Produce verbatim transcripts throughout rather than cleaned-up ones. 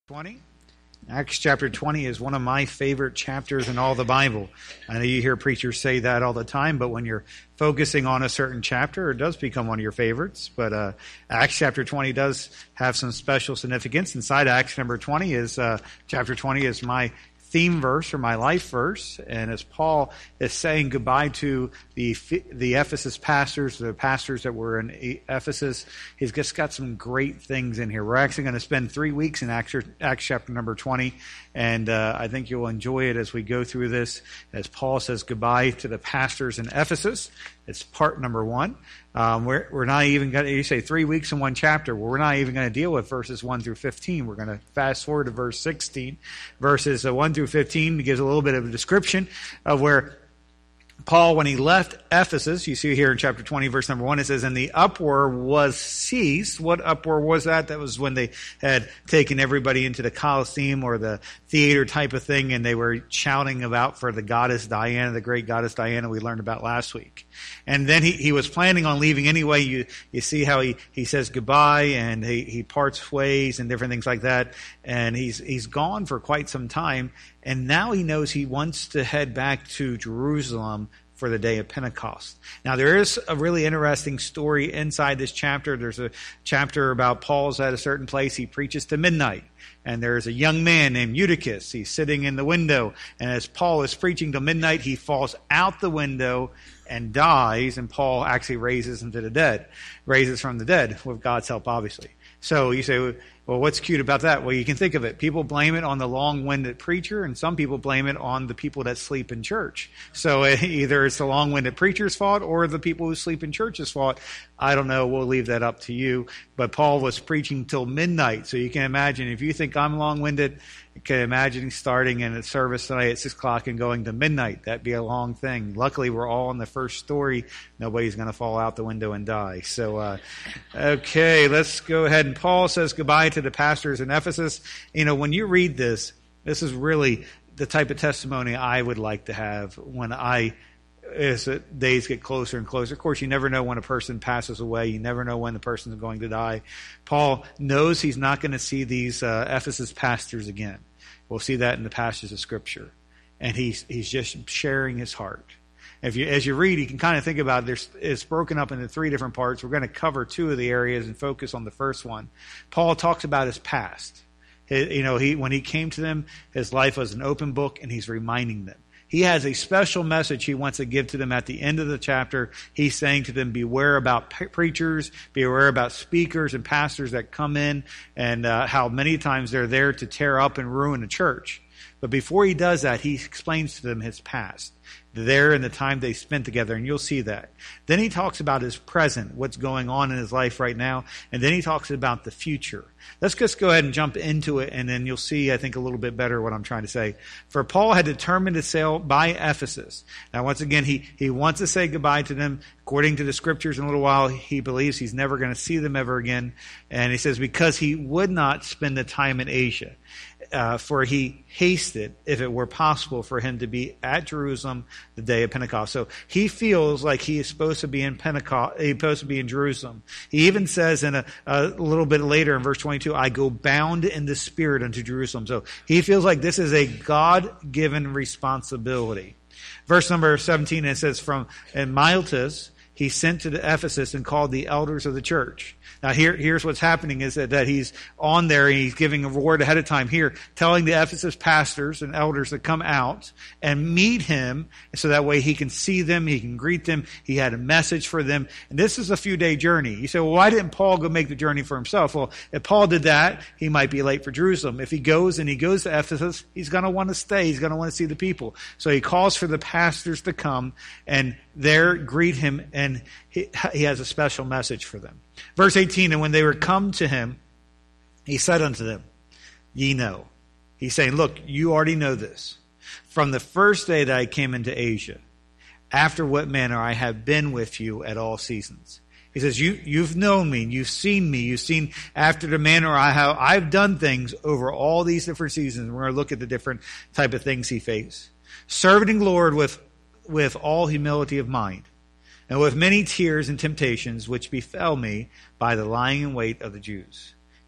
twenty. Acts chapter twenty is one of my favorite chapters in all the Bible. I know you hear preachers say that all the time, but when you're focusing on a certain chapter, it does become one of your favorites. But uh, Acts chapter twenty does have some special significance. Inside Acts number twenty is, uh, chapter twenty is my theme verse or my life verse, and as Paul is saying goodbye to the the Ephesus pastors, the pastors that were in Ephesus, he's just got some great things in here. We're actually going to spend three weeks in Acts, Acts chapter number twenty, and uh, I think you'll enjoy it as we go through this, as Paul says goodbye to the pastors in Ephesus. It's part number one. Um, we're, we're not even going to, you say three weeks in one chapter. Well, we're not even going to deal with verses one through fifteen. We're going to fast forward to verse sixteen. Verses uh, one through fifteen gives a little bit of a description of where Paul, when he left Ephesus, you see here in chapter twenty, verse number one, it says, and the uproar was ceased. What uproar was that? That was when they had taken everybody into the Colosseum or the theater type of thing, and they were shouting about for the goddess Diana, the great goddess Diana we learned about last week. And then he, he was planning on leaving anyway. You you see how he, he says goodbye, and he, he parts ways and different things like that. And he's he's gone for quite some time. And now he knows he wants to head back to Jerusalem for the day of Pentecost. Now, there is a really interesting story inside this chapter. There's a chapter about Paul's at a certain place. He preaches to midnight. And there's a young man named Eutychus. He's sitting in the window. And as Paul is preaching till midnight, he falls out the window and dies. And Paul actually raises him to the dead, raises from the dead with God's help, obviously. So you say, well, what's cute about that? Well, you can think of it. People blame it on the long-winded preacher, and some people blame it on the people that sleep in church. So either it's the long-winded preacher's fault or the people who sleep in church's fault. I don't know. We'll leave that up to you. But Paul was preaching till midnight. So you can imagine, if you think I'm long-winded, you can imagine starting in a service tonight at six o'clock and going to midnight. That'd be a long thing. Luckily, we're all in the first story. Nobody's going to fall out the window and die. So, uh, okay, let's go ahead. And Paul says goodbye to the pastors in Ephesus. You know, when you read this, this is really the type of testimony I would like to have when I, as the days get closer and closer. Of course, you never know when a person passes away. You never know when the person is going to die. Paul knows he's not going to see these uh, Ephesus pastors again. We'll see that in the passages of Scripture. And he's he's just sharing his heart. If you, as you read, you can kind of think about it. There's, it's broken up into three different parts. We're going to cover two of the areas and focus on the first one. Paul talks about his past. His, you know, he when he came to them, his life was an open book, and he's reminding them. He has a special message he wants to give to them at the end of the chapter. He's saying to them, beware about preachers, beware about speakers and pastors that come in, and uh, how many times they're there to tear up and ruin the church. But before he does that, he explains to them his past, there and the time they spent together, and you'll see that. Then he talks about his present, what's going on in his life right now, and then he talks about the future. Let's just go ahead and jump into it, and then you'll see, I think, a little bit better what I'm trying to say. For Paul had determined to sail by Ephesus. Now, once again, he, he wants to say goodbye to them. According to the Scriptures, in a little while, he believes he's never going to see them ever again. And he says, because he would not spend the time in Asia. Uh, for he hasted, if it were possible, for him to be at Jerusalem the day of Pentecost. So he feels like he is supposed to be in Pentecost. He's supposed to be in Jerusalem. He even says in a, a little bit later in verse twenty-two, I go bound in the Spirit unto Jerusalem. So he feels like this is a God-given responsibility. Verse number seventeen, it says, from in Miletus, he sent to the Ephesus and called the elders of the church. Now, here, here's what's happening is that, that he's on there and he's giving a word ahead of time here, telling the Ephesus pastors and elders to come out and meet him so that way he can see them, he can greet them. He had a message for them. And this is a few day journey. You say, well, why didn't Paul go make the journey for himself? Well, if Paul did that, he might be late for Jerusalem. If he goes and he goes to Ephesus, he's going to want to stay. He's going to want to see the people. So he calls for the pastors to come and there greet him, and he, he has a special message for them. Verse eighteen, and when they were come to him, he said unto them, ye know. He's saying, look, you already know this. From the first day that I came into Asia, after what manner I have been with you at all seasons. He says, you, you've known me, you've seen me, you've seen after the manner I have, I've done things over all these different seasons. We're going to look at the different type of things he faced. Serving the Lord with with all humility of mind, and with many tears and temptations which befell me by the lying in wait of the Jews.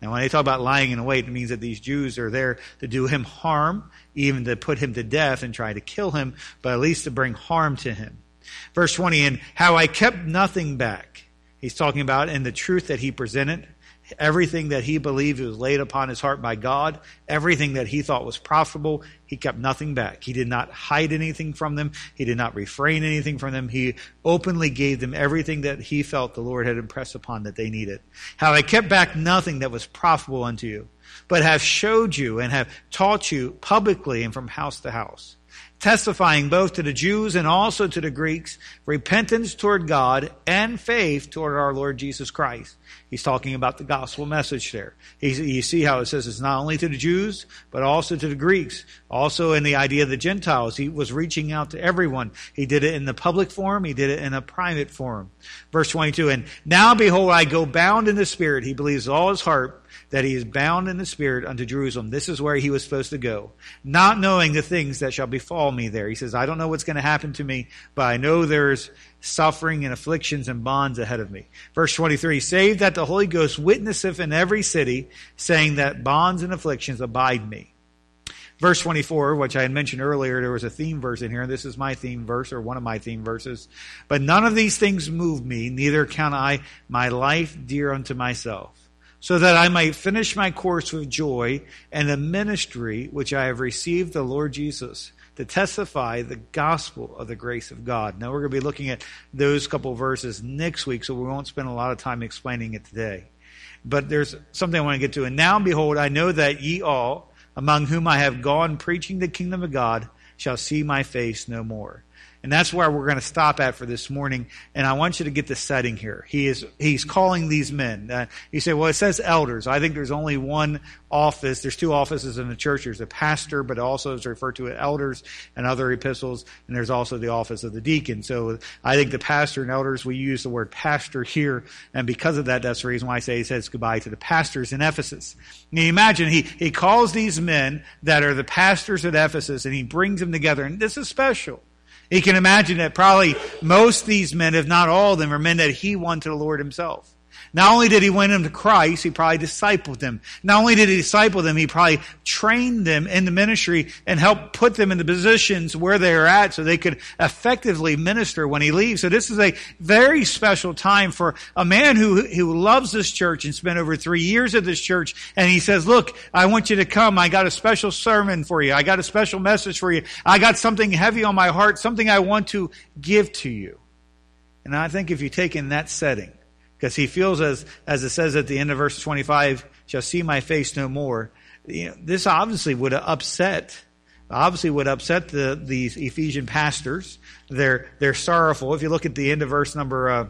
And when they talk about lying in wait, it means that these Jews are there to do him harm, even to put him to death and try to kill him, but at least to bring harm to him. Verse twenty, and how I kept nothing back. He's talking about in the truth that he presented, everything that he believed was laid upon his heart by God, everything that he thought was profitable, he kept nothing back. He did not hide anything from them. He did not refrain anything from them. He openly gave them everything that he felt the Lord had impressed upon that they needed. How I kept back nothing that was profitable unto you, but have showed you and have taught you publicly and from house to house, testifying both to the Jews and also to the Greeks, repentance toward God and faith toward our Lord Jesus Christ. He's talking about the gospel message there. He's, you see how it says it's not only to the Jews, but also to the Greeks. Also in the idea of the Gentiles, he was reaching out to everyone. He did it in the public forum. He did it in a private forum. Verse twenty-two, and now behold, I go bound in the Spirit. He believes all his heart that he is bound in the Spirit unto Jerusalem. This is where he was supposed to go, not knowing the things that shall befall me there. He says, I don't know what's going to happen to me, but I know there's suffering and afflictions and bonds ahead of me. Verse twenty-three, save that the Holy Ghost witnesseth in every city, saying that bonds and afflictions abide me. Verse twenty-four, which I had mentioned earlier, there was a theme verse in here. This is my theme verse, or one of my theme verses. But none of these things move me, neither count I my life dear unto myself, so that I might finish my course with joy and the ministry which I have received the Lord Jesus, to testify the gospel of the grace of God. Now we're going to be looking at those couple of verses next week, so we won't spend a lot of time explaining it today. But there's something I want to get to. And now behold, I know that ye all, among whom I have gone preaching the kingdom of God, shall see my face no more. And that's where we're going to stop at for this morning. And I want you to get the setting here. He is, he's calling these men. Uh, you say, well, it says elders. I think there's only one office. There's two offices in the church. There's a pastor, but also is referred to as elders and other epistles. And there's also the office of the deacon. So I think the pastor and elders, we use the word pastor here. And because of that, that's the reason why I say he says goodbye to the pastors in Ephesus. Now you imagine he, he calls these men that are the pastors at Ephesus and he brings them together. And this is special. He can imagine that probably most of these men, if not all of them, are men that he won to the Lord himself. Not only did he win them to Christ, he probably discipled them. Not only did he disciple them, he probably trained them in the ministry and helped put them in the positions where they are at so they could effectively minister when he leaves. So this is a very special time for a man who, who loves this church and spent over three years at this church. And he says, look, I want you to come. I got a special sermon for you. I got a special message for you. I got something heavy on my heart, something I want to give to you. And I think if you take in that setting, because he feels, as as it says at the end of verse twenty-five, shall see my face no more. You know, this obviously would have upset, obviously would upset the these Ephesian pastors. They're they're sorrowful. If you look at the end of verse number, uh,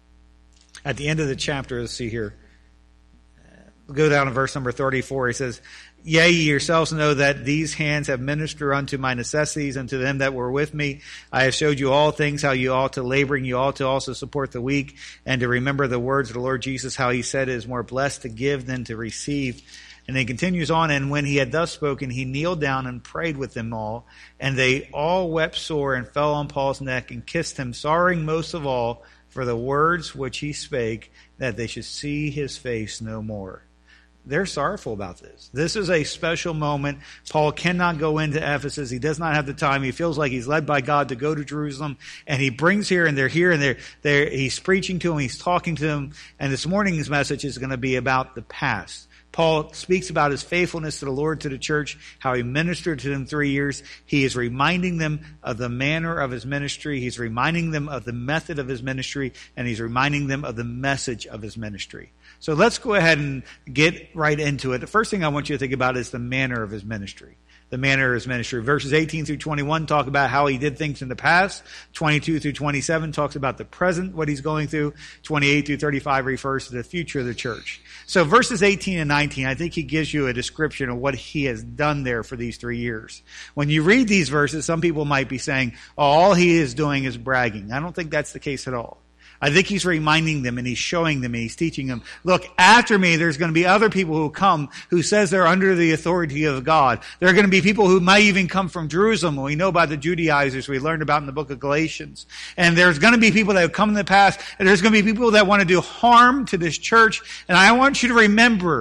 at the end of the chapter, let's see here. We'll go down to verse number thirty-four. He says, yea, ye yourselves know that these hands have ministered unto my necessities, unto them that were with me. I have showed you all things, how you ought to labor, and you ought to also support the weak, and to remember the words of the Lord Jesus, how he said, it is more blessed to give than to receive. And he continues on, and when he had thus spoken, he kneeled down and prayed with them all, and they all wept sore and fell on Paul's neck and kissed him, sorrowing most of all for the words which he spake, that they should see his face no more. They're sorrowful about this. This is a special moment. Paul cannot go into Ephesus. He does not have the time. He feels like he's led by God to go to Jerusalem. And he brings here, and they're here, and they're, they're, he's preaching to them. He's talking to them. And this morning's message is going to be about the past. Paul speaks about his faithfulness to the Lord, to the church, how he ministered to them three years. He is reminding them of the manner of his ministry. He's reminding them of the method of his ministry, and he's reminding them of the message of his ministry. So let's go ahead and get right into it. The first thing I want you to think about is the manner of his ministry. The manner of his ministry. Verses eighteen through twenty-one talk about how he did things in the past. twenty-two through twenty-seven talks about the present, what he's going through. twenty-eight through thirty-five refers to the future of the church. So verses eighteen and nineteen, I think he gives you a description of what he has done there for these three years. When you read these verses, some people might be saying, oh, all he is doing is bragging. I don't think that's the case at all. I think he's reminding them and he's showing them and he's teaching them, look, after me, there's going to be other people who come who says they're under the authority of God. There are going to be people who might even come from Jerusalem. We know about the Judaizers we learned about in the book of Galatians. And there's going to be people that have come in the past, and there's going to be people that want to do harm to this church. And I want you to remember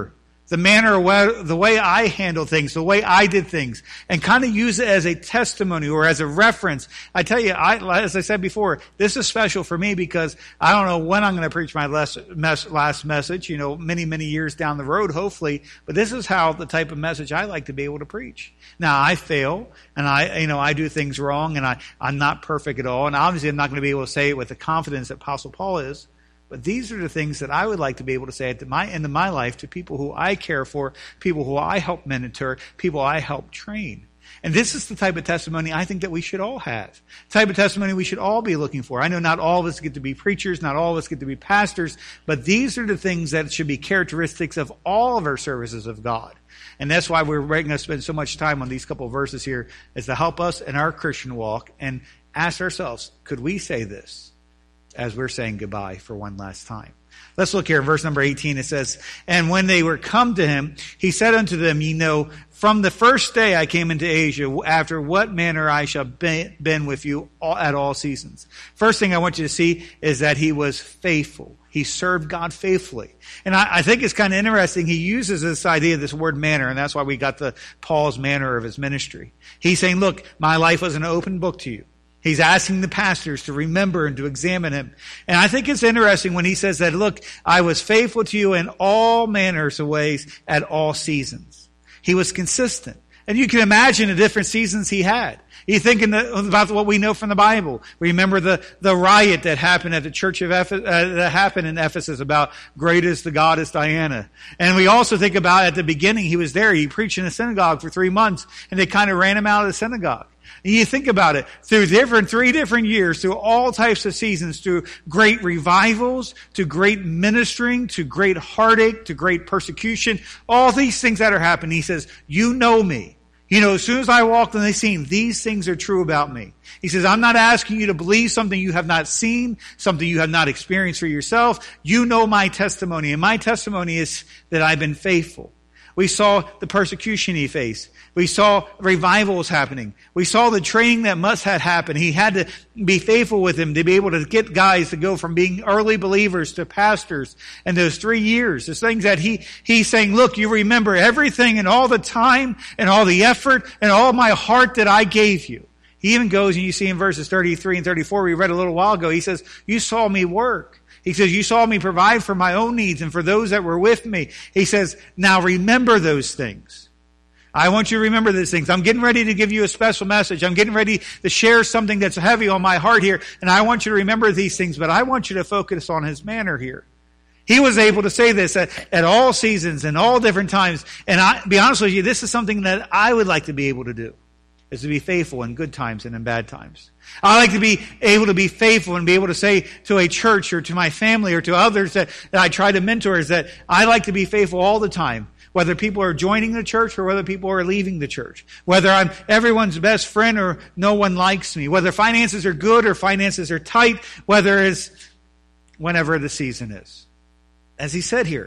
the manner, the way I handle things, the way I did things, and kind of use it as a testimony or as a reference. I tell you, I, as I said before, this is special for me because I don't know when I'm going to preach my last, last message, you know, many, many years down the road, hopefully, but this is how the type of message I like to be able to preach. Now, I fail, and I, you know, I do things wrong, and I, I'm not perfect at all, and obviously I'm not going to be able to say it with the confidence that Apostle Paul is. But these are the things that I would like to be able to say at the my, end of my life to people who I care for, people who I help mentor, people I help train. And this is the type of testimony I think that we should all have. The type of testimony we should all be looking for. I know not all of us get to be preachers, not all of us get to be pastors, but these are the things that should be characteristics of all of our services of God. And that's why we're going to spend so much time on these couple of verses here, is to help us in our Christian walk and ask ourselves, could we say this as we're saying goodbye for one last time? Let's look here in verse number eighteen. It says, and when they were come to him, he said unto them, ye know, from the first day I came into Asia, after what manner I shall be, been with you all, at all seasons. First thing I want you to see is that he was faithful. He served God faithfully. And I, I think it's kind of interesting. He uses this idea, this word manner, and that's why we got the Paul's manner of his ministry. He's saying, look, my life was an open book to you. He's asking the pastors to remember and to examine him. And I think it's interesting when he says that, look, I was faithful to you in all manners of ways at all seasons. He was consistent. And you can imagine the different seasons he had. You thinking about what we know from the Bible. Remember the, the riot that happened at the church of Ephesus, uh, that happened in Ephesus about great is the goddess Diana. And we also think about at the beginning, he was there. He preached in a synagogue for three months and they kind of ran him out of the synagogue. And you think about it, through different, three different years, through all types of seasons, through great revivals, to great ministering, to great heartache, to great persecution, all these things that are happening. He says, you know me. You know, as soon as I walked on the scene, these things are true about me. He says, I'm not asking you to believe something you have not seen, something you have not experienced for yourself. You know my testimony, and my testimony is that I've been faithful. We saw the persecution he faced. We saw revivals happening. We saw the training that must have happened. He had to be faithful with him to be able to get guys to go from being early believers to pastors. And those three years, those things that he, he's saying, look, you remember everything and all the time and all the effort and all my heart that I gave you. He even goes, and you see in verses thirty-three and thirty-four, we read a little while ago, he says, you saw me work. He says, you saw me provide for my own needs and for those that were with me. He says, now remember those things. I want you to remember these things. I'm getting ready to give you a special message. I'm getting ready to share something that's heavy on my heart here. And I want you to remember these things, but I want you to focus on his manner here. He was able to say this at, at all seasons and all different times. And I, be honest with you, this is something that I would like to be able to do, is to be faithful in good times and in bad times. I like to be able to be faithful and be able to say to a church or to my family or to others that, that I try to mentor is that I like to be faithful all the time. Whether people are joining the church or whether people are leaving the church. Whether I'm everyone's best friend or no one likes me. Whether finances are good or finances are tight. Whether it's whenever the season is. As he said here,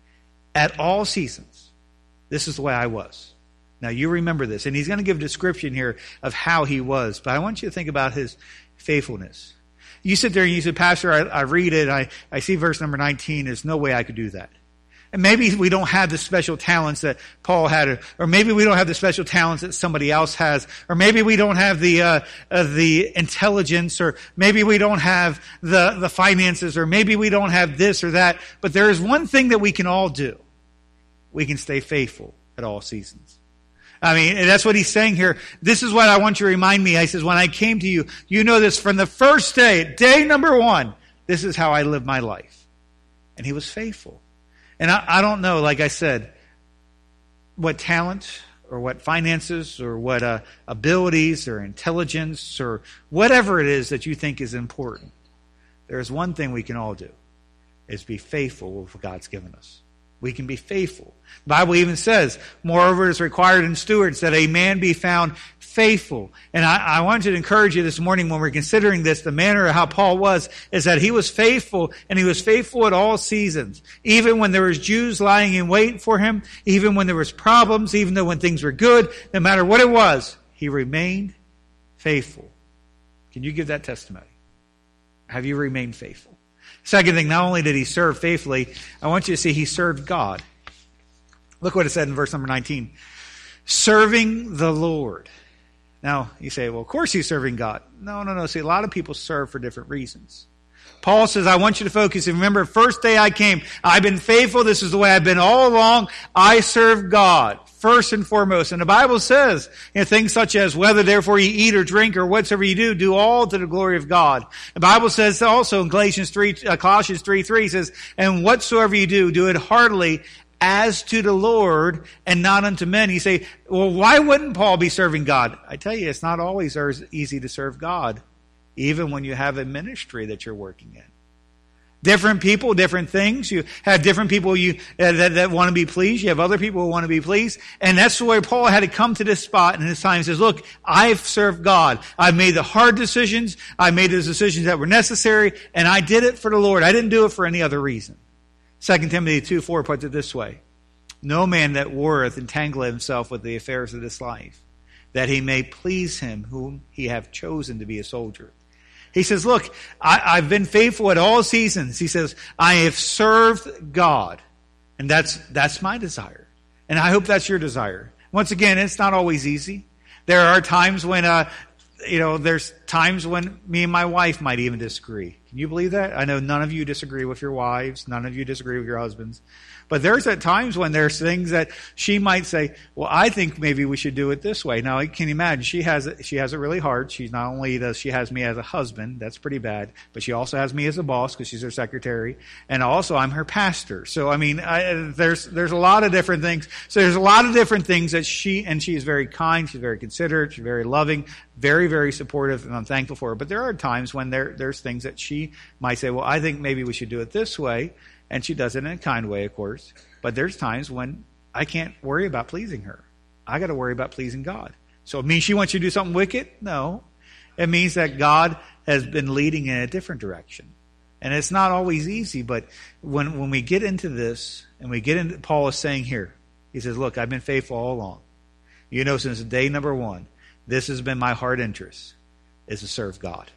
at all seasons, this is the way I was. Now you remember this. And he's going to give a description here of how he was. But I want you to think about his faithfulness. You sit there and you say, Pastor, I, I read it. I, I see verse number nineteen. There's no way I could do that. And maybe we don't have the special talents that Paul had, or maybe we don't have the special talents that somebody else has, or maybe we don't have the uh, uh, the intelligence, or maybe we don't have the the finances, or maybe we don't have this or that. But there is one thing that we can all do: we can stay faithful at all seasons. I mean, that's what he's saying here. This is what I want you to remind me. He says, when I came to you, you know this from the first day, day number one. This is how I lived my life, and he was faithful. And I, I don't know, like I said, what talent or what finances or what uh, abilities or intelligence or whatever it is that you think is important. There's one thing we can all do, is be faithful with what God's given us. We can be faithful. The Bible even says, moreover, it is required in stewards that a man be found faithful. And I, I want you to encourage you this morning when we're considering this, the manner of how Paul was, is that he was faithful, and he was faithful at all seasons. Even when there was Jews lying in wait for him, even when there was problems, even though when things were good, no matter what it was, he remained faithful. Can you give that testimony? Have you remained faithful? Second thing, not only did he serve faithfully, I want you to see he served God. Look what it said in verse number nineteen. Serving the Lord. Now, you say, well, of course he's serving God. No, no, no. See, a lot of people serve for different reasons. Paul says, I want you to focus. And remember, first day I came, I've been faithful. This is the way I've been all along. I serve God first and foremost. And the Bible says, you know, things such as whether therefore you eat or drink or whatsoever you do, do all to the glory of God. The Bible says also in Galatians three, uh, Colossians three, three says, and whatsoever you do, do it heartily as to the Lord and not unto men. You say, well, why wouldn't Paul be serving God? I tell you, it's not always easy to serve God, even when you have a ministry that you're working in. Different people, different things. You have different people you uh, that, that want to be pleased. You have other people who want to be pleased. And that's the way Paul had to come to this spot in his time. He says, look, I've served God. I've made the hard decisions. I made the decisions that were necessary. And I did it for the Lord. I didn't do it for any other reason. Second Timothy two four puts it this way. No man that warreth entangle himself with the affairs of this life, that he may please him whom he hath chosen to be a soldier. He says, look, I, I've been faithful at all seasons. He says, I have served God. And that's that's my desire. And I hope that's your desire. Once again, it's not always easy. There are times when, uh, you know, there's times when me and my wife might even disagree. Can you believe that? I know none of you disagree with your wives. None of you disagree with your husbands. But there's at times when there's things that she might say, well, I think maybe we should do it this way. Now, can you imagine? She has it, she has it really hard. She's not only does she has me as a husband, that's pretty bad, but she also has me as a boss because she's her secretary. And also I'm her pastor. So, I mean, I, there's, there's a lot of different things. So there's a lot of different things that she, and she is very kind. She's very considerate. She's very loving, very, very supportive. And I'm thankful for her. But there are times when there, there's things that she might say, well, I think maybe we should do it this way. And she does it in a kind way, of course. But there's times when I can't worry about pleasing her. I got to worry about pleasing God. So it means she wants you to do something wicked? No. It means that God has been leading in a different direction. And it's not always easy, but when, when we get into this, and we get into, Paul is saying here, he says, look, I've been faithful all along. You know, since day number one, this has been my heart interest, is to serve God.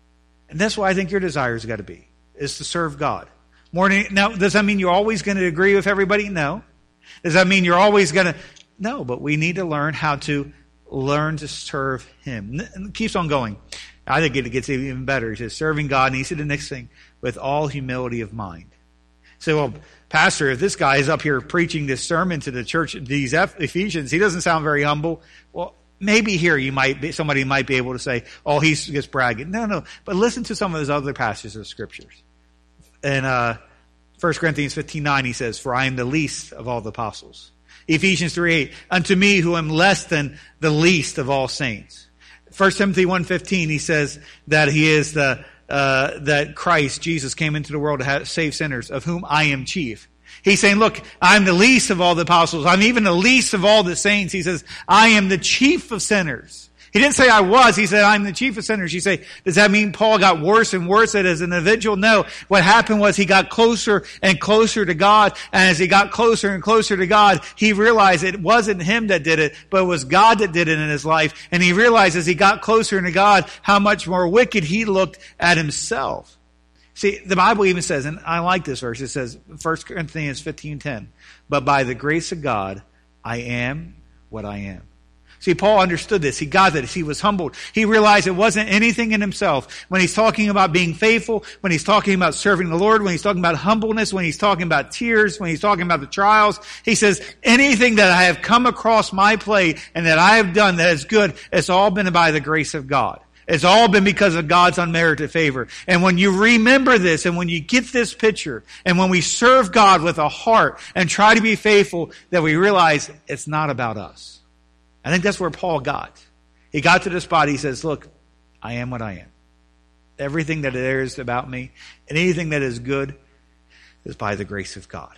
And that's what I think your desire has got to be, is to serve God. More than, now, does that mean you're always going to agree with everybody? No. Does that mean you're always going to? No, but we need to learn how to learn to serve Him. And it keeps on going. I think it gets even better. He says, serving God, and he said the next thing, with all humility of mind. So, well, Pastor, if this guy is up here preaching this sermon to the church, these Ephesians, he doesn't sound very humble. Well, maybe here you might be, somebody might be able to say, oh, he's just bragging. No, no. But listen to some of those other passages of Scriptures. In uh, First Corinthians fifteen nine, he says, for I am the least of all the apostles. Ephesians three eight, unto me who am less than the least of all saints. First Timothy one fifteen, he says that he is the, uh, that Christ, Jesus, came into the world to have, save sinners, of whom I am chief. He's saying, look, I'm the least of all the apostles. I'm even the least of all the saints. He says, I am the chief of sinners. He didn't say I was. He said, I'm the chief of sinners. You say, does that mean Paul got worse and worse as an individual? No. What happened was he got closer and closer to God. And as he got closer and closer to God, he realized it wasn't him that did it, but it was God that did it in his life. And he realized as he got closer to God, how much more wicked he looked at himself. See, the Bible even says, and I like this verse, it says, First Corinthians fifteen ten, but by the grace of God, I am what I am. See, Paul understood this. He got this. He was humbled. He realized it wasn't anything in himself. When he's talking about being faithful, when he's talking about serving the Lord, when he's talking about humbleness, when he's talking about tears, when he's talking about the trials, he says, anything that I have come across my plate and that I have done that is good, it's all been by the grace of God. It's all been because of God's unmerited favor. And when you remember this, and when you get this picture, and when we serve God with a heart and try to be faithful, that we realize it's not about us. I think that's where Paul got. He got to the spot, he says, look, I am what I am. Everything that there is about me, and anything that is good, is by the grace of God.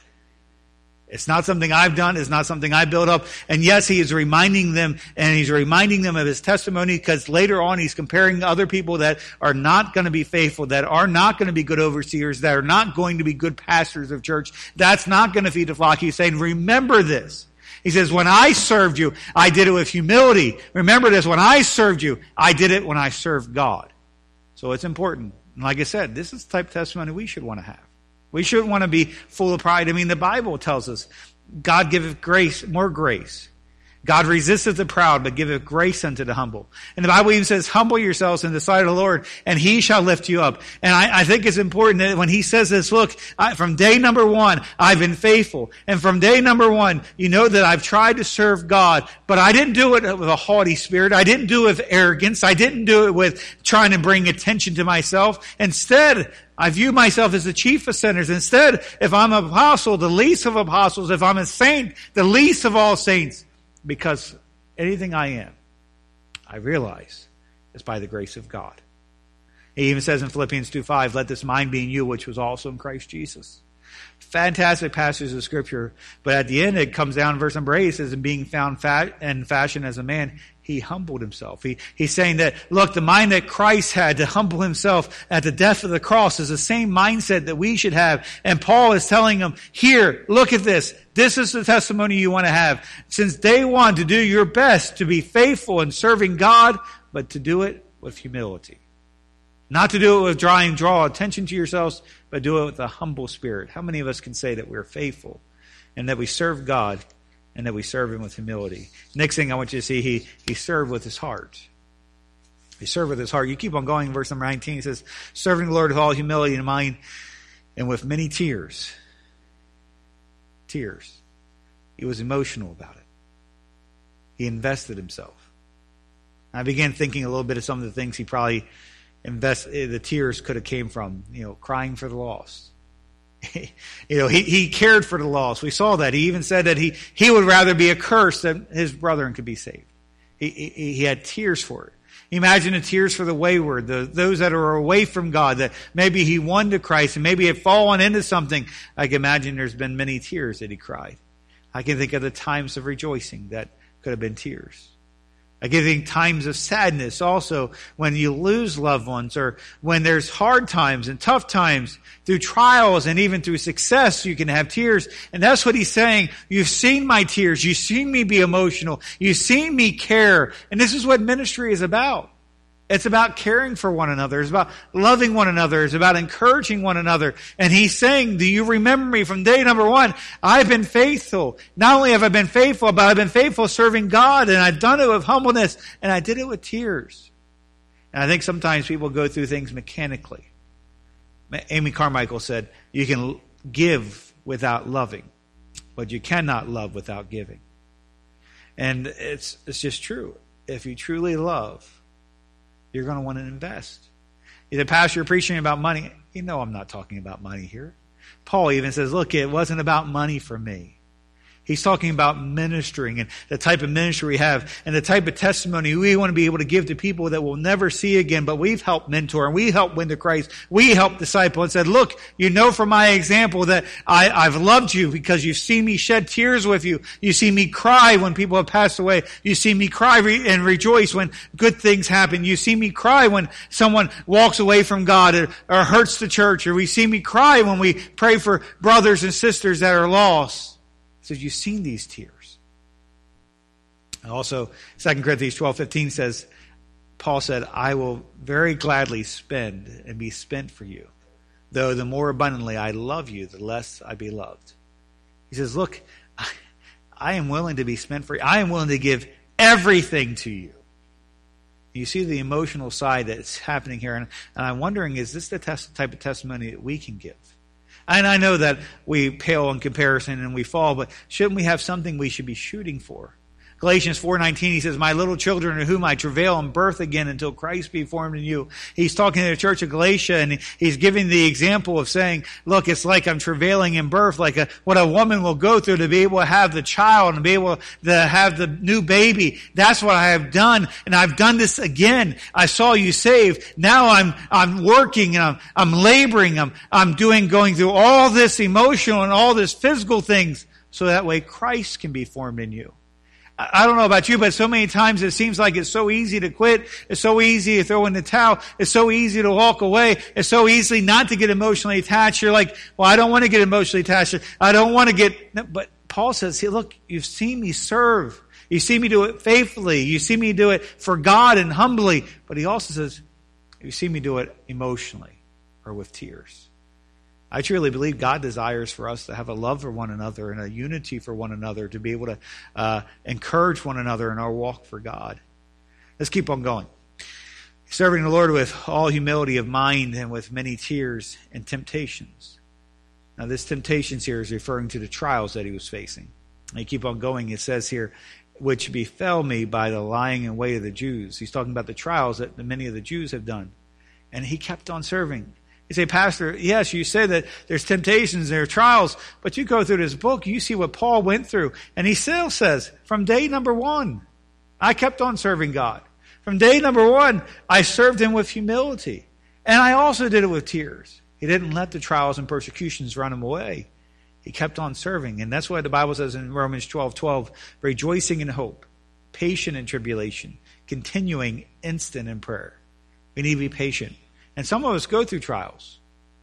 It's not something I've done. It's not something I built up. And yes, he is reminding them, and he's reminding them of his testimony, because later on he's comparing other people that are not going to be faithful, that are not going to be good overseers, that are not going to be good pastors of church. That's not going to feed the flock. He's saying, remember this. He says, when I served you, I did it with humility. Remember this, when I served you, I did it when I served God. So it's important. And like I said, this is the type of testimony we should want to have. We shouldn't want to be full of pride. I mean, the Bible tells us God giveth grace, more grace. God resisteth the proud, but giveth grace unto the humble. And the Bible even says, humble yourselves in the sight of the Lord, and he shall lift you up. And I, I think it's important that when he says this, look, I, from day number one, I've been faithful. And from day number one, you know that I've tried to serve God, but I didn't do it with a haughty spirit. I didn't do it with arrogance. I didn't do it with trying to bring attention to myself. Instead, I view myself as the chief of sinners. Instead, if I'm an apostle, the least of apostles. If I'm a saint, the least of all saints. Because anything I am, I realize, is by the grace of God. He even says in Philippians two five, let this mind be in you, which was also in Christ Jesus. Fantastic passage of Scripture. But at the end, it comes down in verse number eight. It says, and being found fat and fashioned as a man, he humbled himself. He, he's saying that, look, the mind that Christ had to humble himself at the death of the cross is the same mindset that we should have. And Paul is telling them, here, look at this. This is the testimony you want to have. Since day one, to do your best to be faithful in serving God, but to do it with humility. Not to do it with drawing, draw attention to yourselves, but do it with a humble spirit. How many of us can say that we're faithful and that we serve God and that we serve him with humility? Next thing I want you to see, he, he served with his heart. He served with his heart. You keep on going, verse number nineteen, it says, serving the Lord with all humility in mind and with many tears. Tears. He was emotional about it. He invested himself. I began thinking a little bit of some of the things he probably invest, the tears could have came from, you know, crying for the lost. you know, he, he cared for the lost. We saw that. He even said that he, he would rather be accursed than his brethren could be saved. He, he, he had tears for it. Imagine the tears for the wayward, the, those that are away from God, that maybe he won to Christ and maybe had fallen into something. I can imagine there's been many tears that he cried. I can think of the times of rejoicing that could have been tears. I can think times of sadness also when you lose loved ones or when there's hard times and tough times through trials and even through success, you can have tears. And that's what he's saying. You've seen my tears. You've seen me be emotional. You've seen me care. And this is what ministry is about. It's about caring for one another. It's about loving one another. It's about encouraging one another. And he's saying, do you remember me from day number one? I've been faithful. Not only have I been faithful, but I've been faithful serving God. And I've done it with humbleness. And I did it with tears. And I think sometimes people go through things mechanically. Amy Carmichael said, you can give without loving, but you cannot love without giving. And it's it's just true. If you truly love, you're going to want to invest. The pastor, you're preaching about money. You know I'm not talking about money here. Paul even says, look, it wasn't about money for me. He's talking about ministering and the type of ministry we have and the type of testimony we want to be able to give to people that we'll never see again, but we've helped mentor and we helped win to Christ. We helped disciple and said, look, you know from my example that I, I've loved you because you've seen me shed tears with you. You see me cry when people have passed away. You see me cry re- and rejoice when good things happen. You see me cry when someone walks away from God or, or hurts the church, or we see me cry when we pray for brothers and sisters that are lost. He says, you've seen these tears. Also, Second Corinthians twelve fifteen says, Paul said, I will very gladly spend and be spent for you. Though the more abundantly I love you, the less I be loved. He says, look, I, I am willing to be spent for you. I am willing to give everything to you. You see the emotional side that's happening here. And, and I'm wondering, is this the test, type of testimony that we can give? And I know that we pale in comparison and we fall, but shouldn't we have something we should be shooting for? Galatians four nineteen, he says, my little children in whom I travail in birth again until Christ be formed in you. He's talking to the church of Galatia, and he's giving the example of saying, look, it's like I'm travailing in birth, like a, what a woman will go through to be able to have the child and be able to have the new baby. That's what I have done, and I've done this again. I saw you saved. Now I'm I'm working, and I'm, I'm laboring. I'm, I'm doing, going through all this emotional and all this physical things so that way Christ can be formed in you. I don't know about you, but so many times it seems like it's so easy to quit. It's so easy to throw in the towel. It's so easy to walk away. It's so easy not to get emotionally attached. You're like, well, I don't want to get emotionally attached. I don't want to get, no, but Paul says, hey, look, you've seen me serve. You see me do it faithfully. You see me do it for God and humbly. But he also says, you see me do it emotionally or with tears. I truly believe God desires for us to have a love for one another and a unity for one another, to be able to uh, encourage one another in our walk for God. Let's keep on going. Serving the Lord with all humility of mind and with many tears and temptations. Now, this temptations here is referring to the trials that he was facing. And you keep on going. It says here, which befell me by the lying in wait of the Jews. He's talking about the trials that many of the Jews have done. And he kept on serving. You say, Pastor, yes, you say that there's temptations, there are trials, but you go through this book, you see what Paul went through. And he still says, from day number one, I kept on serving God. From day number one, I served him with humility. And I also did it with tears. He didn't let the trials and persecutions run him away. He kept on serving. And that's why the Bible says in Romans twelve twelve, rejoicing in hope, patient in tribulation, continuing instant in prayer. We need to be patient. And some of us go through trials.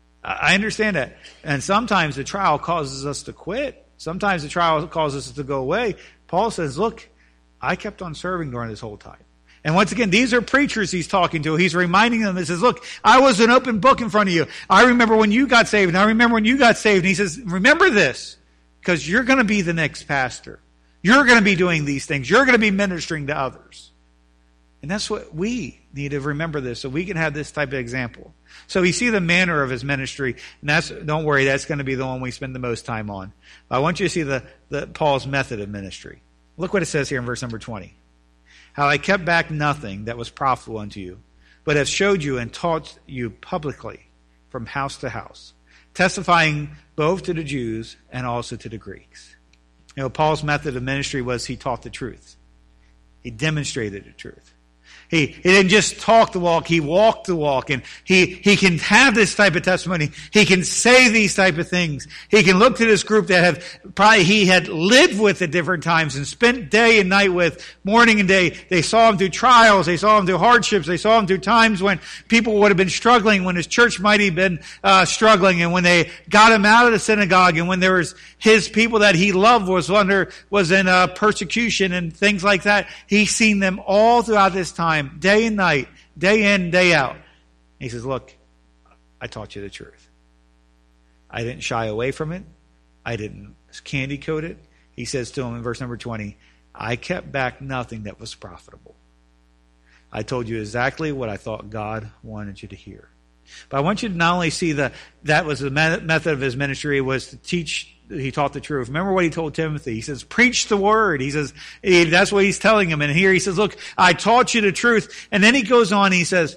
I understand that. And sometimes the trial causes us to quit. Sometimes the trial causes us to go away. Paul says, look, I kept on serving during this whole time. And once again, these are preachers he's talking to. He's reminding them, he says, look, I was an open book in front of you. I remember when you got saved, and I remember when you got saved. And he says, remember this, because you're going to be the next pastor. You're going to be doing these things. You're going to be ministering to others. And that's what we need to remember this, so we can have this type of example. So we see the manner of his ministry, and that's, don't worry, that's going to be the one we spend the most time on. But I want you to see the, the Paul's method of ministry. Look what it says here in verse number twenty. How I kept back nothing that was profitable unto you, but have showed you and taught you publicly from house to house, testifying both to the Jews and also to the Greeks. You know, Paul's method of ministry was he taught the truth. He demonstrated the truth. He, he didn't just talk the walk, he walked the walk. And he, he can have this type of testimony. He can say these type of things. He can look to this group that have probably he had lived with at different times and spent day and night with, morning and day. They saw him through trials. They saw him through hardships. They saw him through times when people would have been struggling, when his church might have been uh, struggling, and when they got him out of the synagogue, and when there was his people that he loved was under was in uh, persecution and things like that. He's seen them all throughout this time, day and night, day in, day out. He says, look, I taught you the truth. I didn't shy away from it. I didn't candy coat it. He says to him in verse number twenty, I kept back nothing that was profitable. I told you exactly what I thought God wanted you to hear. But I want you to not only see that that was the method of his ministry, was to teach. He taught the truth. Remember what he told Timothy. He says, preach the word. He says, he, that's what he's telling him. And here he says, look, I taught you the truth. And then he goes on, he says,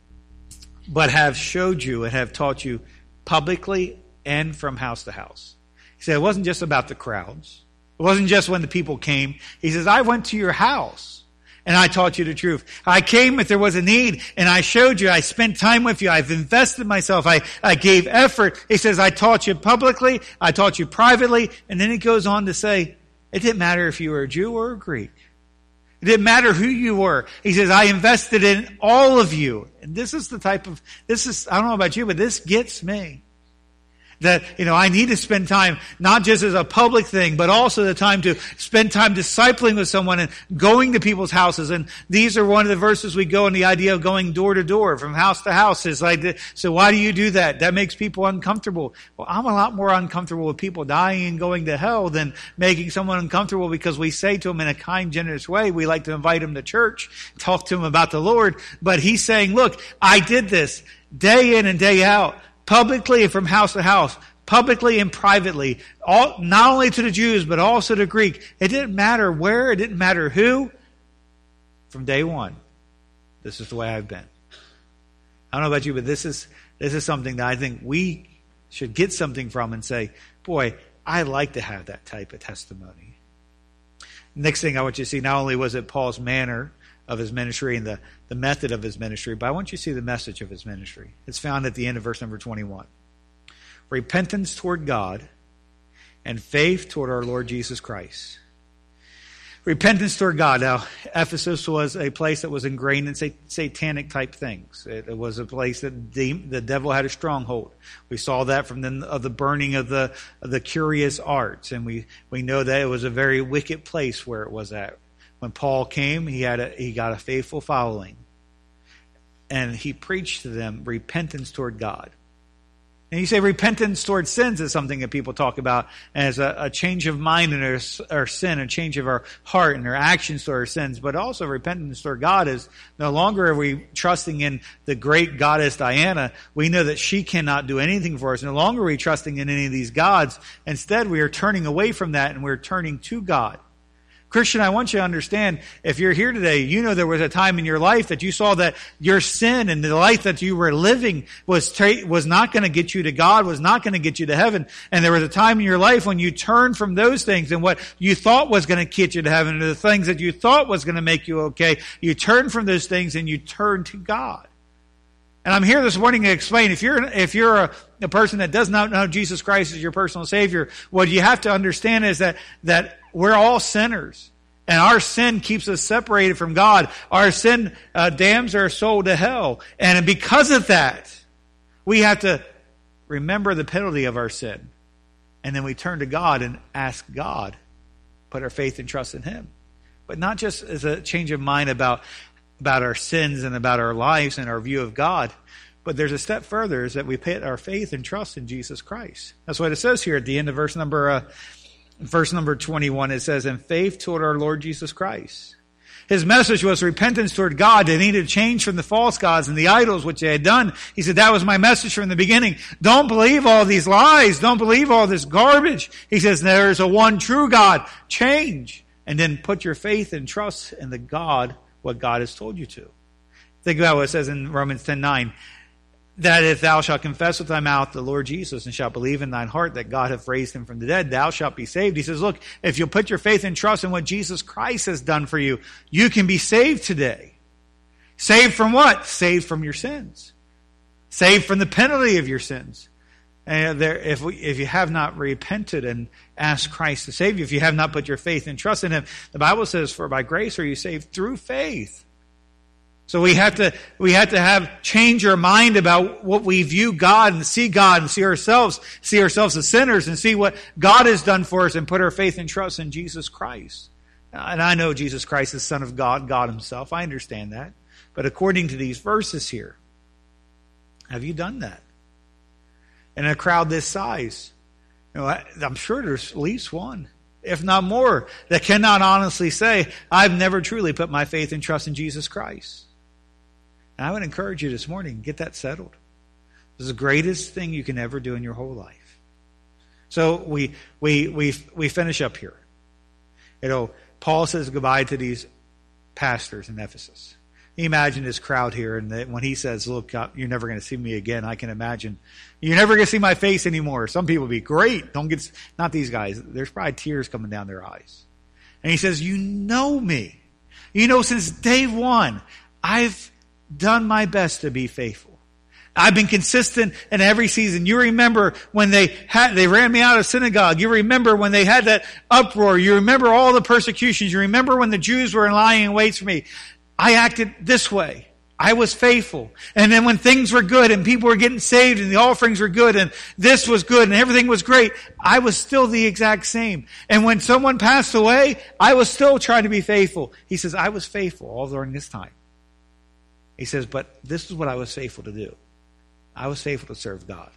but have showed you and have taught you publicly and from house to house. He said, it wasn't just about the crowds. It wasn't just when the people came. He says, I went to your house and I taught you the truth. I came if there was a need, and I showed you. I spent time with you. I've invested myself. I, I gave effort. He says, I taught you publicly. I taught you privately. And then he goes on to say, it didn't matter if you were a Jew or a Greek. It didn't matter who you were. He says, I invested in all of you. And this is the type of, this is, I don't know about you, but this gets me. That, you know, I need to spend time, not just as a public thing, but also the time to spend time discipling with someone and going to people's houses. And these are one of the verses we go in the idea of going door to door, from house to house. Is like, so why do you do that? That makes people uncomfortable. Well, I'm a lot more uncomfortable with people dying and going to hell than making someone uncomfortable because we say to them in a kind, generous way, we like to invite them to church, talk to them about the Lord. But he's saying, look, I did this day in and day out. Publicly and from house to house, publicly and privately, all, not only to the Jews, but also to the Greek. It didn't matter where, it didn't matter who. From day one, this is the way I've been. I don't know about you, but this is, this is something that I think we should get something from and say, boy, I like to have that type of testimony. Next thing I want you to see, not only was it Paul's manner of his ministry and the, the method of his ministry, but I want you to see the message of his ministry. It's found at the end of verse number twenty-one. Repentance toward God and faith toward our Lord Jesus Christ. Repentance toward God. Now, Ephesus was a place that was ingrained in satanic type things. It, it was a place that the, the devil had a stronghold. We saw that from the, of the burning of the, of the curious arts, and we, we know that it was a very wicked place where it was at. When Paul came, he had a, he got a faithful following. And he preached to them repentance toward God. And you say repentance towards sins is something that people talk about as a, a change of mind in our, our sin, a change of our heart and our actions toward our sins. But also repentance toward God is no longer are we trusting in the great goddess Diana. We know that she cannot do anything for us. No longer are we trusting in any of these gods. Instead, we are turning away from that and we're turning to God. Christian, I want you to understand, if you're here today, you know there was a time in your life that you saw that your sin and the life that you were living was tra- was not going to get you to God, was not going to get you to heaven. And there was a time in your life when you turned from those things and what you thought was going to get you to heaven, and the things that you thought was going to make you okay. You turned from those things and you turned to God. And I'm here this morning to explain, if you're if you're a, a person that does not know Jesus Christ as your personal Savior, what you have to understand is that that we're all sinners. And our sin keeps us separated from God. Our sin uh, damns our soul to hell. And because of that, we have to remember the penalty of our sin. And then we turn to God and ask God, put our faith and trust in Him. But not just as a change of mind about about our sins and about our lives and our view of God. But there's a step further, is that we put our faith and trust in Jesus Christ. That's what it says here at the end of verse number uh, verse number twenty-one. It says, in faith toward our Lord Jesus Christ. His message was repentance toward God. They needed to change from the false gods and the idols which they had done. He said, that was my message from the beginning. Don't believe all these lies. Don't believe all this garbage. He says, there is a one true God. Change. And then put your faith and trust in the God, what God has told you to. Think about what it says in Romans ten nine. That if thou shalt confess with thy mouth the Lord Jesus and shalt believe in thine heart that God hath raised him from the dead, thou shalt be saved. He says, look, if you'll put your faith and trust in what Jesus Christ has done for you, you can be saved today. Saved from what? Saved from your sins. Saved from the penalty of your sins. And there, if we, if you have not repented and asked Christ to save you, if you have not put your faith and trust in Him, the Bible says, for by grace are you saved through faith. So we have to, we have to have, change our mind about what we view God and see God and see ourselves, see ourselves as sinners and see what God has done for us and put our faith and trust in Jesus Christ. And I know Jesus Christ is Son of God, God Himself. I understand that. But according to these verses here, have you done that? In a crowd this size, you know, I'm sure there's at least one, if not more, that cannot honestly say, I've never truly put my faith and trust in Jesus Christ. And I would encourage you this morning, get that settled. This is the greatest thing you can ever do in your whole life. So we we we we finish up here. You know, Paul says goodbye to these pastors in Ephesus. You imagine this crowd here, and that when he says, look, you're never going to see me again, I can imagine. You're never going to see my face anymore. Some people would be, great. Don't get, not these guys. There's probably tears coming down their eyes. And he says, you know me. You know, since day one, I've done my best to be faithful. I've been consistent in every season. You remember when they had, they ran me out of synagogue. You remember when they had that uproar. You remember all the persecutions. You remember when the Jews were lying in wait for me. I acted this way. I was faithful. And then when things were good and people were getting saved and the offerings were good and this was good and everything was great, I was still the exact same. And when someone passed away, I was still trying to be faithful. He says, I was faithful all during this time. He says, but this is what I was faithful to do. I was faithful to serve God.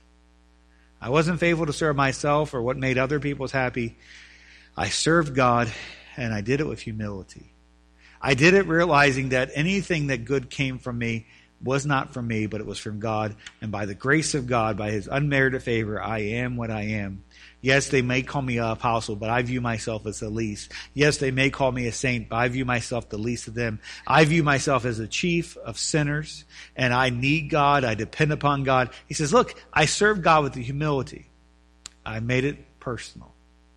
I wasn't faithful to serve myself or what made other people happy. I served God, and I did it with humility. I did it realizing that anything that good came from me was not from me, but it was from God. And by the grace of God, by His unmerited favor, I am what I am. Yes, they may call me an apostle, but I view myself as the least. Yes, they may call me a saint, but I view myself the least of them. I view myself as the chief of sinners, and I need God. I depend upon God. He says, look, I serve God with the humility. I made it personal.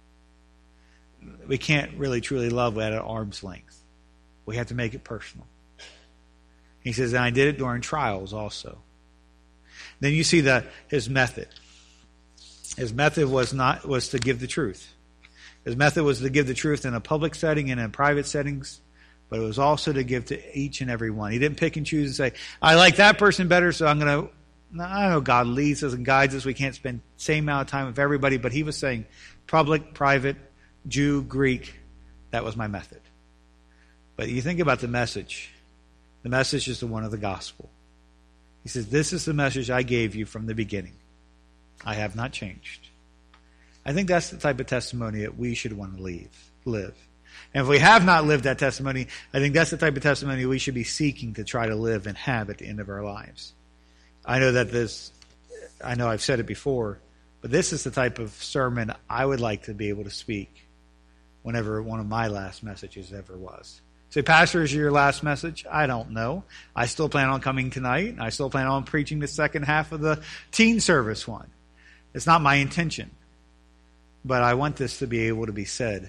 We can't really truly love at an arm's length. We have to make it personal. He says, and I did it during trials also. Then you see the his method. His method was not was to give the truth. His method was to give the truth in a public setting and in private settings, but it was also to give to each and every one. He didn't pick and choose and say, I like that person better, so I'm going to, I know God leads us and guides us. We can't spend the same amount of time with everybody, but he was saying public, private, Jew, Greek, that was my method. But you think about the message. The message is the one of the gospel. He says, this is the message I gave you from the beginning. I have not changed. I think that's the type of testimony that we should want to leave, live. And if we have not lived that testimony, I think that's the type of testimony we should be seeking to try to live and have at the end of our lives. I know that this, I know I've said it before, but this is the type of sermon I would like to be able to speak whenever one of my last messages ever was. Say, Pastor, is your last message? I don't know. I still plan on coming tonight. I still plan on preaching the second half of the teen service one. It's not my intention. But I want this to be able to be said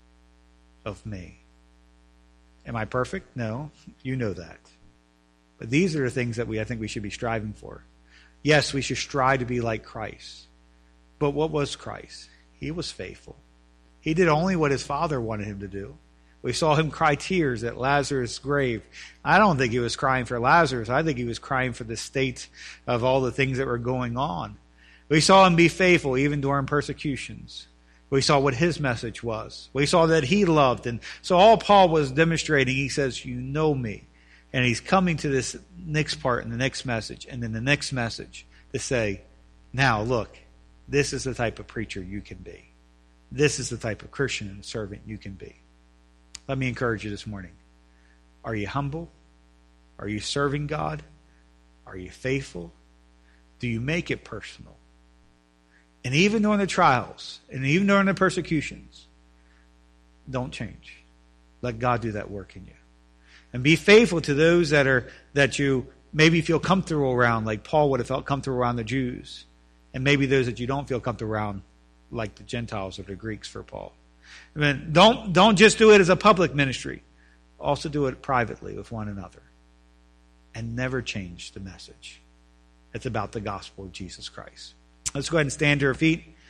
of me. Am I perfect? No. You know that. But these are the things that we I think we should be striving for. Yes, we should strive to be like Christ. But what was Christ? He was faithful. He did only what his Father wanted him to do. We saw him cry tears at Lazarus' grave. I don't think he was crying for Lazarus. I think he was crying for the state of all the things that were going on. We saw him be faithful even during persecutions. We saw what his message was. We saw that he loved. And so all Paul was demonstrating, he says, you know me. And he's coming to this next part in the next message. And then the next message to say, now look, this is the type of preacher you can be. This is the type of Christian and servant you can be. Let me encourage you this morning. Are you humble? Are you serving God? Are you faithful? Do you make it personal? And even during the trials, and even during the persecutions, don't change. Let God do that work in you. And be faithful to those that are that you maybe feel comfortable around, like Paul would have felt comfortable around the Jews. And maybe those that you don't feel comfortable around, like the Gentiles or the Greeks for Paul. I mean, don't, don't just do it as a public ministry. Also do it privately with one another. And never change the message. It's about the gospel of Jesus Christ. Let's go ahead and stand to our feet.